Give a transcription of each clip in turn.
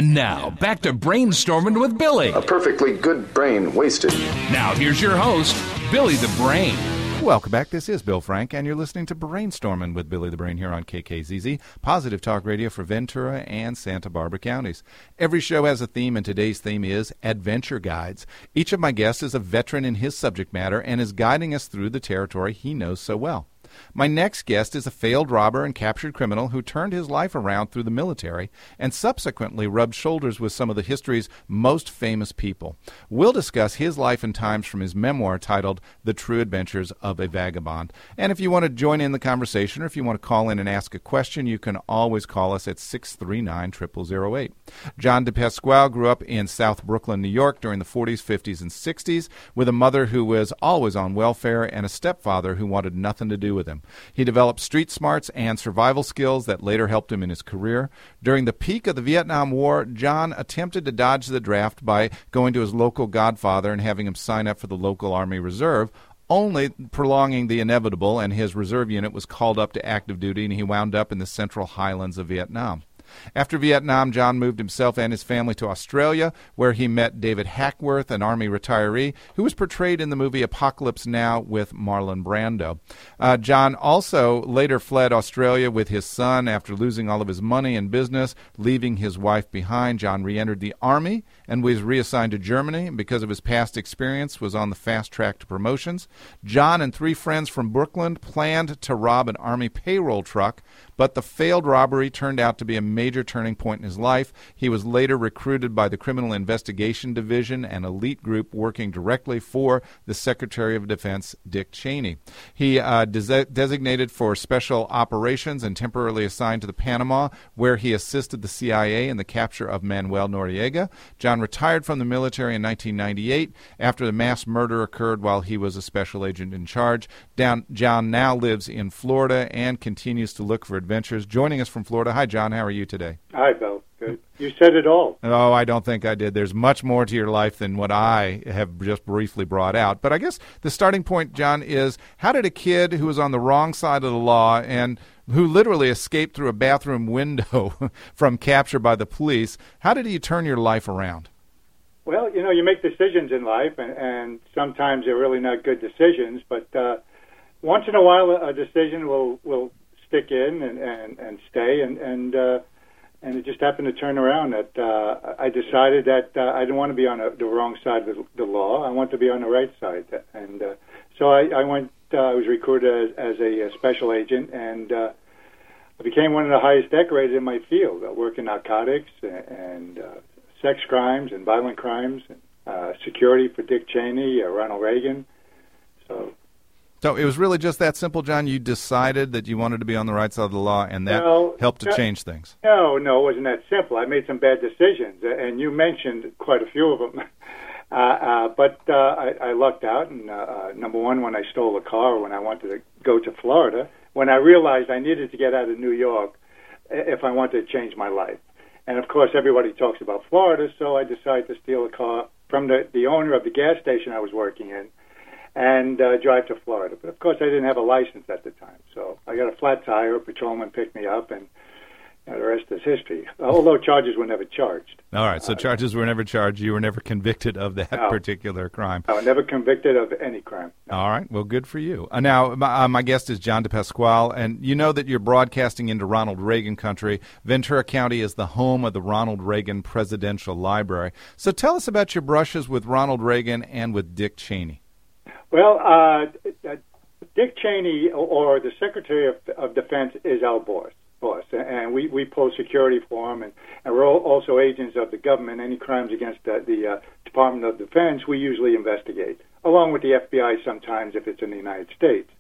And now, back to Brainstorming with Billy. A perfectly good brain wasted. Now, here's your host, Billy the Brain. Welcome back. This is Bill Frank, and you're listening to Brainstorming with Billy the Brain here on KKZZ, Positive Talk Radio for Ventura and Santa Barbara counties. Every show has a theme, and today's theme is Adventure Guides. Each of my guests is a veteran in his subject matter and is guiding us through the territory he knows so well. My next guest is a failed robber and captured criminal who turned his life around through the military and subsequently rubbed shoulders with some of the history's most famous people. We'll discuss his life and times from his memoir titled The True Adventures of a Vagabond. And if you want to join in the conversation or if you want to call in and ask a question, you can always call us at 639-0008. John DePasquale grew up in South Brooklyn, New York during the 40s, 50s, and 60s with a mother who was always on welfare and a stepfather who wanted nothing to do with him. He developed street smarts and survival skills that later helped him in his career. During the peak of the Vietnam War, John attempted to dodge the draft by going to his local godfather and having him sign up for the local Army Reserve, only prolonging the inevitable, and his reserve unit was called up to active duty, and he wound up in the central highlands of Vietnam. After Vietnam, John moved himself and his family to Australia, where he met David Hackworth, an Army retiree, who was portrayed in the movie Apocalypse Now with Marlon Brando. John also later fled Australia with his son after losing all of his money and business, leaving his wife behind. John re-entered the Army and was reassigned to Germany, and because of his past experience was on the fast track to promotions. John and three friends from Brooklyn planned to rob an Army payroll truck, but the failed robbery turned out to be a major turning point in his life. He was later recruited by the Criminal Investigation Division, an elite group working directly for the Secretary of Defense, Dick Cheney. He designated for special operations and temporarily assigned to the Panama, where he assisted the CIA in the capture of Manuel Noriega. John retired from the military in 1998 after the mass murder occurred while he was a special agent in charge. John now lives in Florida and continues to look for adventures. Joining us from Florida. Hi, John. How are you today? Hi, Bill. Good. You said it all. Oh, I don't think I did. There's much more to your life than what I have just briefly brought out. But I guess the starting point, John, is how did a kid who was on the wrong side of the law and who literally escaped through a bathroom window from capture by the police, how did he turn your life around? Well, you make decisions in life, and sometimes they're really not good decisions, but once in a while a decision will stick in and stay, and it just happened to turn around that I decided that I didn't want to be on the wrong side of the law. I want to be on the right side, and so I went. I was recruited as a special agent, and I became one of the highest decorated in my field. I work in narcotics and sex crimes and violent crimes, security for Dick Cheney, Ronald Reagan. So it was really just that simple, John? You decided that you wanted to be on the right side of the law, and that helped to change things? No, it wasn't that simple. I made some bad decisions, and you mentioned quite a few of them. But I lucked out, and number one, when I stole a car when I wanted to go to Florida, when I realized I needed to get out of New York if I wanted to change my life. And, of course, everybody talks about Florida, so I decided to steal a car from the owner of the gas station I was working in and drive to Florida. But, of course, I didn't have a license at the time. So I got a flat tire, a patrolman picked me up, and the rest is history, although charges were never charged. All right, so charges were never charged. You were never convicted of that particular crime. No, never convicted of any crime. No. All right, well, good for you. Now, my guest is John DePasquale, and you know that you're broadcasting into Ronald Reagan country. Ventura County is the home of the Ronald Reagan Presidential Library. So tell us about your brushes with Ronald Reagan and with Dick Cheney. Well, Dick Cheney, or the Secretary of Defense, is our boss, and we pull security for him, and we're also agents of the government. Any crimes against the Department of Defense, we usually investigate, along with the FBI sometimes if it's in the United States.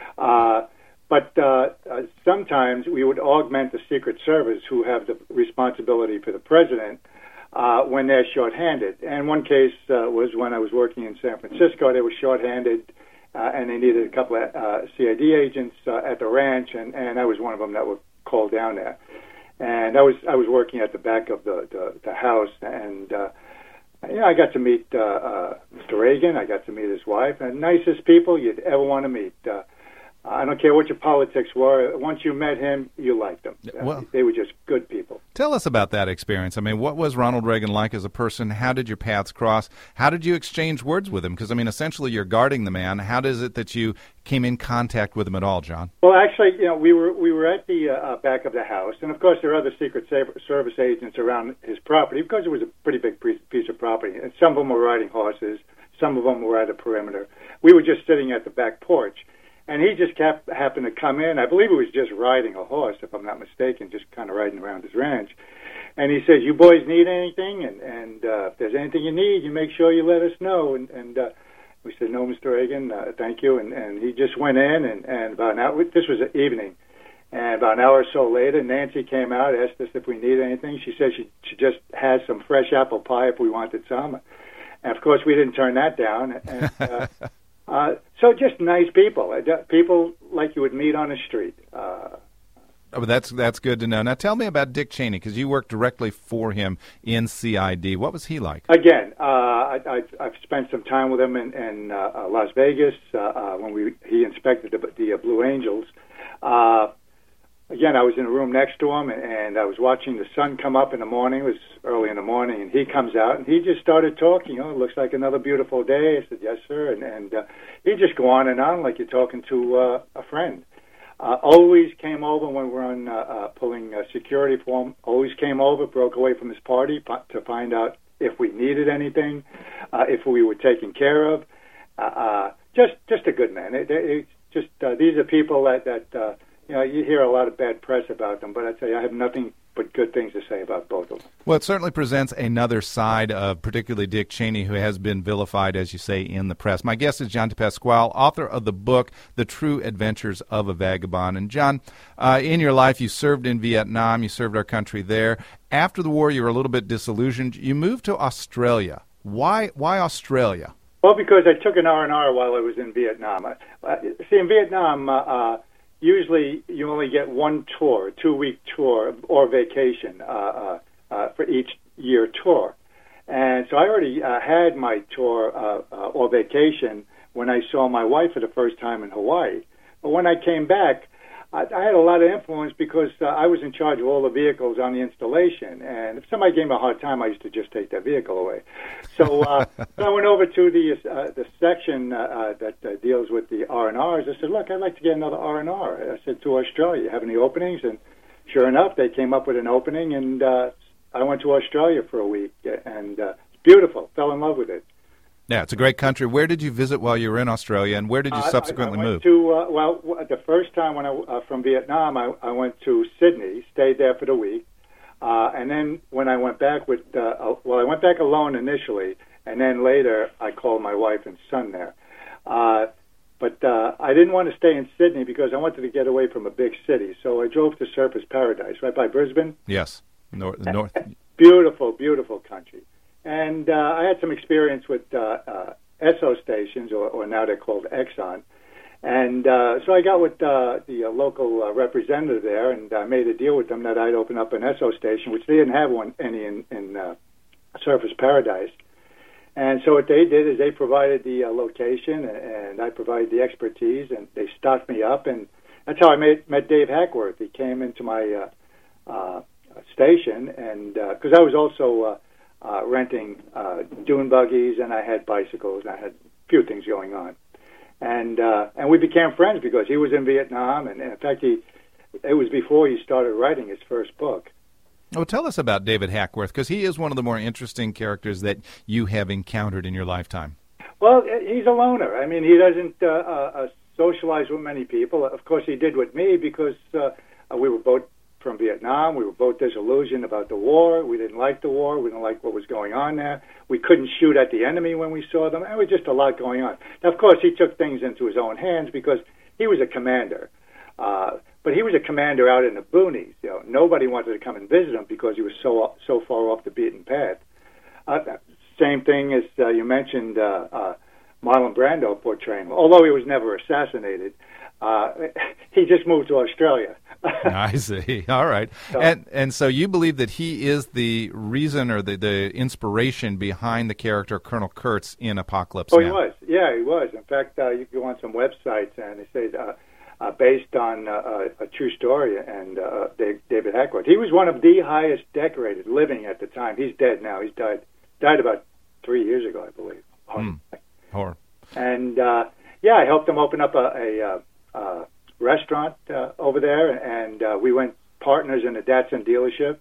But sometimes we would augment the Secret Service, who have the responsibility for the president, when they're shorthanded. And one case was when I was working in San Francisco. They were shorthanded, and they needed a couple of CID agents at the ranch, and I was one of them that were called down there. And I was working at the back of the house, and I got to meet Mr. Reagan. I got to meet his wife, and nicest people you'd ever want to meet. I don't care what your politics were. Once you met him, you liked them. Well, they were just good people. Tell us about that experience. I mean, what was Ronald Reagan like as a person? How did your paths cross? How did you exchange words with him? Because, I mean, essentially you're guarding the man. How does it that you came in contact with him at all, John? Well, actually, we were at the back of the house, and of course there are other Secret Service agents around his property because it was a pretty big piece of property, and some of them were riding horses, some of them were at a perimeter. We were just sitting at the back porch, and he just happened to come in. I believe he was just riding a horse, if I'm not mistaken, just kind of riding around his ranch. And he says, "You boys need anything? And if there's anything you need, you make sure you let us know." And we said, "No, Mr. Reagan, thank you." And he just went in, and about an hour, this was the evening, and about an hour or so later, Nancy came out, asked us if we needed anything. She said she just had some fresh apple pie if we wanted some. And, of course, we didn't turn that down. And so just nice people, people like you would meet on the street. Oh, that's good to know. Now, tell me about Dick Cheney, because you worked directly for him in CID. What was he like? Again, I've spent some time with him in Las Vegas when he inspected the Blue Angels. Again, I was in a room next to him, and I was watching the sun come up in the morning. It was early in the morning, and he comes out, and he just started talking. It looks like another beautiful day. I said, "Yes, sir." And he'd just go on and on like you're talking to a friend. Always came over when we were on pulling security for him. Always came over, broke away from his party to find out if we needed anything, if we were taken care of. Just a good man. These are people that you hear a lot of bad press about them, but I'd say I have nothing but good things to say about both of them. Well, it certainly presents another side of particularly Dick Cheney, who has been vilified, as you say, in the press. My guest is John DePasquale, author of the book, The True Adventures of a Vagabond. And, John, in your life, you served in Vietnam. You served our country there. After the war, you were a little bit disillusioned. You moved to Australia. Why Australia? Well, because I took an R&R while I was in Vietnam. See, in Vietnam, usually you only get one tour, a 2-week tour or vacation for each year tour. And so I already had my tour or vacation when I saw my wife for the first time in Hawaii. But when I came back, I had a lot of influence because I was in charge of all the vehicles on the installation. And if somebody gave me a hard time, I used to just take their vehicle away. So I went over to the section that deals with the R&Rs. I said, "Look, I'd like to get another R&R." I said, "To Australia, you have any openings?" And sure enough, they came up with an opening, and I went to Australia for a week. And it's beautiful. Fell in love with it. Yeah, it's a great country. Where did you visit while you were in Australia, and where did you subsequently I move? The first time when from Vietnam, I went to Sydney, stayed there for the week, and then when I went back I went back alone initially, and then later I called my wife and son there. But I didn't want to stay in Sydney because I wanted to get away from a big city, so I drove to Surfers Paradise, right by Brisbane. Yes, north. Beautiful, beautiful country. And I had some experience with Esso stations, or now they're called Exxon. And so I got with the local representative there, and I made a deal with them that I'd open up an Esso station, which they didn't have any in Surfers Paradise. And so what they did is they provided the location, and I provided the expertise, and they stocked me up. And that's how I met Dave Hackworth. He came into my station, and because I was also renting dune buggies, and I had bicycles, and I had a few things going on. And we became friends because he was in Vietnam, and in fact, it was before he started writing his first book. Well, tell us about David Hackworth, because he is one of the more interesting characters that you have encountered in your lifetime. Well, he's a loner. I mean, he doesn't socialize with many people. Of course, he did with me because we were both from Vietnam. We were both disillusioned about the war. We didn't like the war. We didn't like what was going on there. We couldn't shoot at the enemy when we saw them. There was just a lot going on. Now, of course, he took things into his own hands because he was a commander. But he was a commander out in the boonies. Nobody wanted to come and visit him because he was so far off the beaten path. Same thing as you mentioned Marlon Brando portraying him. Although he was never assassinated, he just moved to Australia. I see. All right. And so you believe that he is the reason or the inspiration behind the character Colonel Kurtz in Apocalypse Now. He was. Yeah, he was. In fact, you go on some websites and they say based on a true story, and David Aykroyd. He was one of the highest decorated living at the time. He's dead now. He's died about 3 years ago, I believe. Horror. And I helped him open up a restaurant over there, and we went partners in a Datsun dealership.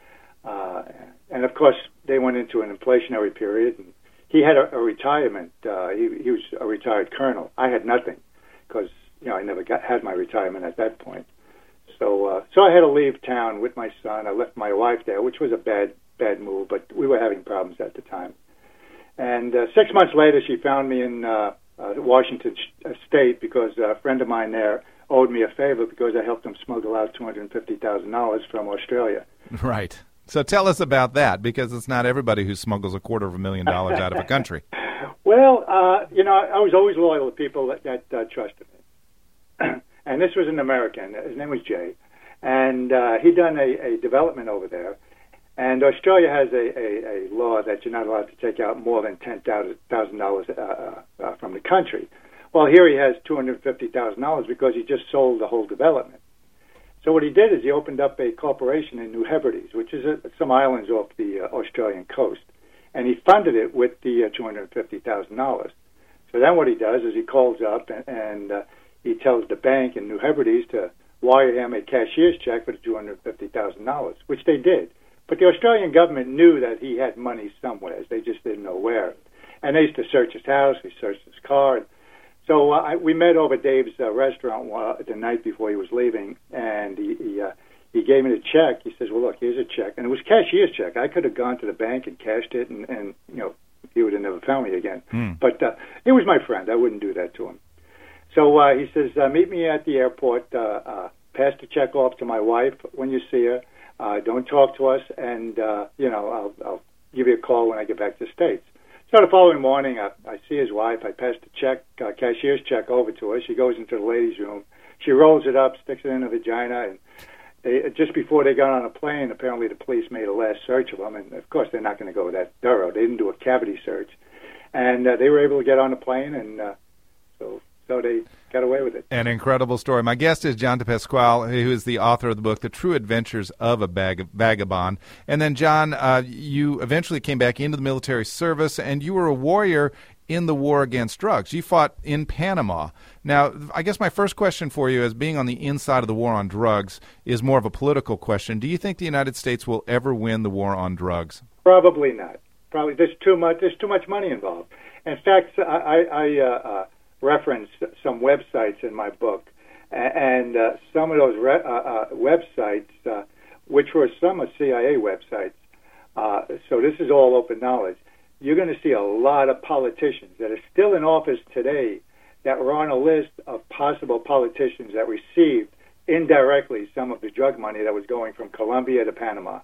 And of course, they went into an inflationary period. And he had a retirement. He was a retired colonel. I had nothing because I never had my retirement at that point. So I had to leave town with my son. I left my wife there, which was a bad move, but we were having problems at the time. And 6 months later, she found me in Washington State because a friend of mine there owed me a favor because I helped him smuggle out $250,000 from Australia. Right. So tell us about that, because it's not everybody who smuggles $250,000 out of a country. Well, I was always loyal to people that trusted me. And this was an American. His name was Jay. And he'd done a development over there. And Australia has a law that you're not allowed to take out more than $10,000 from the country. Well, here he has $250,000 because he just sold the whole development. So what he did is he opened up a corporation in New Hebrides, which is some islands off the Australian coast, and he funded it with the $250,000. So then what he does is he calls up and he tells the bank in New Hebrides to wire him a cashier's check for the $250,000, which they did. But the Australian government knew that he had money somewhere. They just didn't know where. And they used to search his house. They searched his car. So we met over Dave's restaurant the night before he was leaving, and he gave me the check. He says, well, look, here's a check. And it was a cashier's check. I could have gone to the bank and cashed it, and he would have never found me again. But he was my friend. I wouldn't do that to him. So he says, meet me at the airport, pass the check off to my wife when you see her. Don't talk to us, and I'll give you a call when I get back to the States. So the following morning, I see his wife. I pass the check, cashier's check over to her. She goes into the ladies' room. She rolls it up, sticks it in her vagina, and just before they got on a plane, apparently the police made a last search of them. And of course, they're not going to go that thorough. They didn't do a cavity search, and they were able to get on the plane, and so they got away with it. An incredible story. My guest is John DePasquale, who is the author of the book, The True Adventures of a Vagabond. And then, John, you eventually came back into the military service, and you were a warrior in the war against drugs. You fought in Panama. Now, I guess my first question for you, as being on the inside of the war on drugs, is more of a political question. Do you think the United States will ever win the war on drugs? Probably not. Probably. There's too much money involved. In fact, I reference some websites in my book, and some of those websites, which were some of CIA websites, so this is all open knowledge, you're going to see a lot of politicians that are still in office today that were on a list of possible politicians that received indirectly some of the drug money that was going from Colombia to Panama.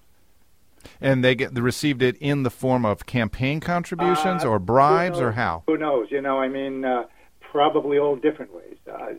And they received it in the form of campaign contributions or bribes, or how? Who knows? Probably all different ways.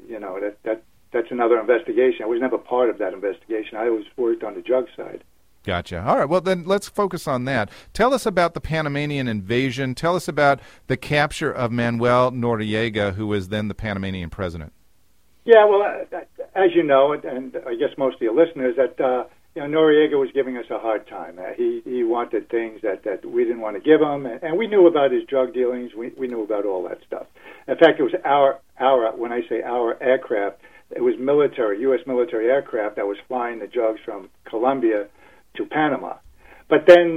That's another investigation. I was never part of that investigation. I always worked on the drug side. Gotcha. All right, well, then let's focus on that. Tell us about the Panamanian invasion. Tell us about the capture of Manuel Noriega, who was then the Panamanian president. Yeah, well, as you know, and I guess most of your listeners, that Noriega was giving us a hard time. He wanted things that we didn't want to give him, and we knew about his drug dealings. We knew about all that stuff. In fact, it was our when I say our aircraft, it was U.S. military aircraft that was flying the drugs from Colombia to Panama. But then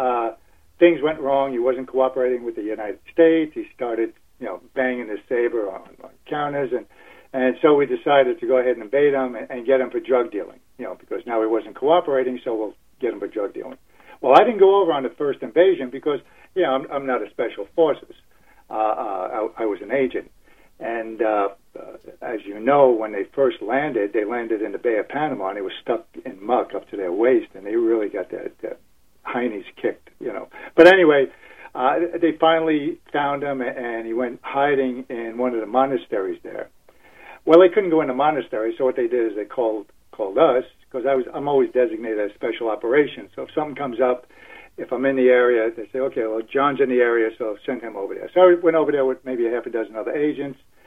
things went wrong. He wasn't cooperating with the United States. He started, banging his saber on counters, and so we decided to go ahead and invade him and get him for drug dealing, because now he wasn't cooperating, so we'll get him for drug dealing. Well, I didn't go over on the first invasion because, I'm not a special forces. I was an agent. And as you know, when they first landed, they landed in the Bay of Panama, and they were stuck in muck up to their waist, and they really got their heinies kicked, But anyway, they finally found him, and he went hiding in one of the monasteries there. Well, they couldn't go in the monastery, so what they did is they called us, because I'm always designated as special operations. So if something comes up, if I'm in the area, they say, okay, well, John's in the area, so send him over there. So I went over there with maybe a half a dozen other agents,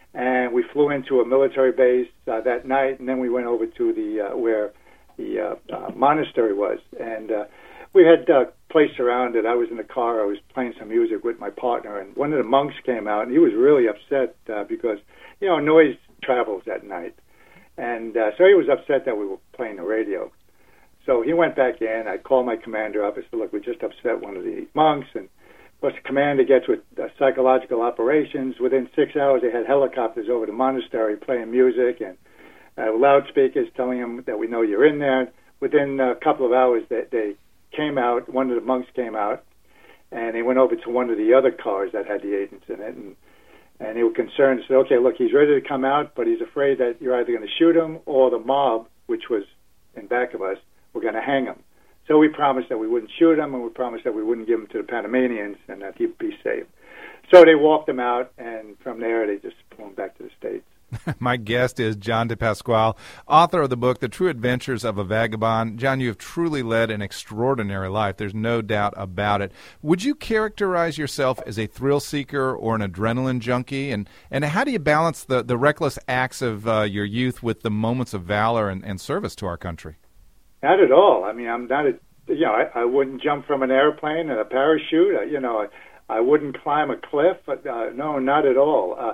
and we flew into a military base that night, and then we went over to the where the monastery was, and we had place surrounded. I was in the car. I was playing some music with my partner, and one of the monks came out, and he was really upset because, noise travels at night. And so he was upset that we were playing the radio. So he went back in. I called my commander up. I said, look, we just upset one of the monks. And, of course, the commander gets with psychological operations. Within 6 hours, they had helicopters over the monastery playing music and loudspeakers telling him that we know you're in there. Within a couple of hours, they came out. One of the monks came out, and they went over to one of the other cars that had the agents in it, and they were concerned. Said, okay, look, he's ready to come out, but he's afraid that you're either going to shoot him or the mob, which was in back of us, were going to hang him. So we promised that we wouldn't shoot him, and we promised that we wouldn't give him to the Panamanians and that he'd be safe. So they walked him out, and from there they just flew him back to the States. My guest is John DePasquale, author of the book, The True Adventures of a Vagabond. John, you have truly led an extraordinary life. There's no doubt about it. Would you characterize yourself as a thrill seeker or an adrenaline junkie? And how do you balance the reckless acts of your youth with the moments of valor and service to our country? Not at all. I mean, I'm not I wouldn't jump from an airplane and a parachute. I wouldn't climb a cliff. No, not at all.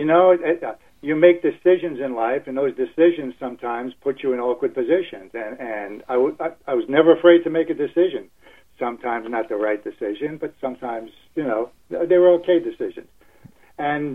You make decisions in life, and those decisions sometimes put you in awkward positions. And I was never afraid to make a decision. Sometimes not the right decision, but sometimes, they were okay decisions. And,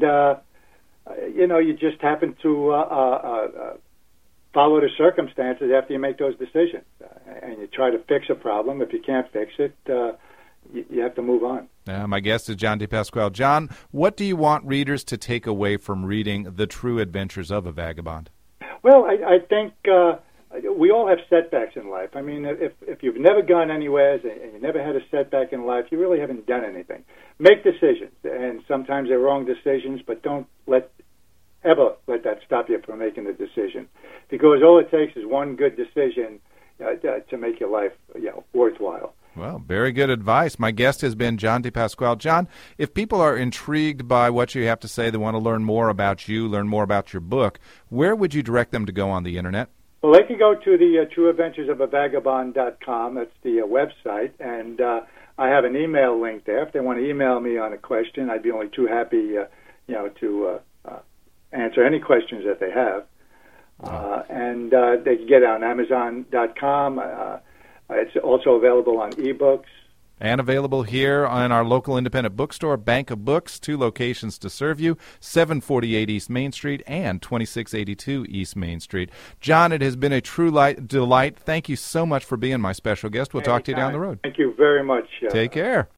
you just happen to follow the circumstances after you make those decisions. And you try to fix a problem. If you can't fix it, you have to move on. My guest is John DePasquale. John, what do you want readers to take away from reading The True Adventures of a Vagabond? Well, I think we all have setbacks in life. I mean, if you've never gone anywhere and you never had a setback in life, you really haven't done anything. Make decisions, and sometimes they're wrong decisions, but don't ever let that stop you from making the decision, because all it takes is one good decision to make your life worthwhile. Well, very good advice. My guest has been John DePasquale. John, if people are intrigued by what you have to say, they want to learn more about you, learn more about your book, where would you direct them to go on the Internet? Well, they can go to the trueadventuresofavagabond.com. That's the website, and I have an email link there. If they want to email me on a question, I'd be only too happy, to answer any questions that they have. And they can get it on Amazon.com. It's also available on ebooks. And available here on our local independent bookstore, Bank of Books, 2 locations to serve you, 748 East Main Street and 2682 East Main Street. John, it has been a true delight. Thank you so much for being my special guest. We'll talk to you down the road. Thank you very much. Take care.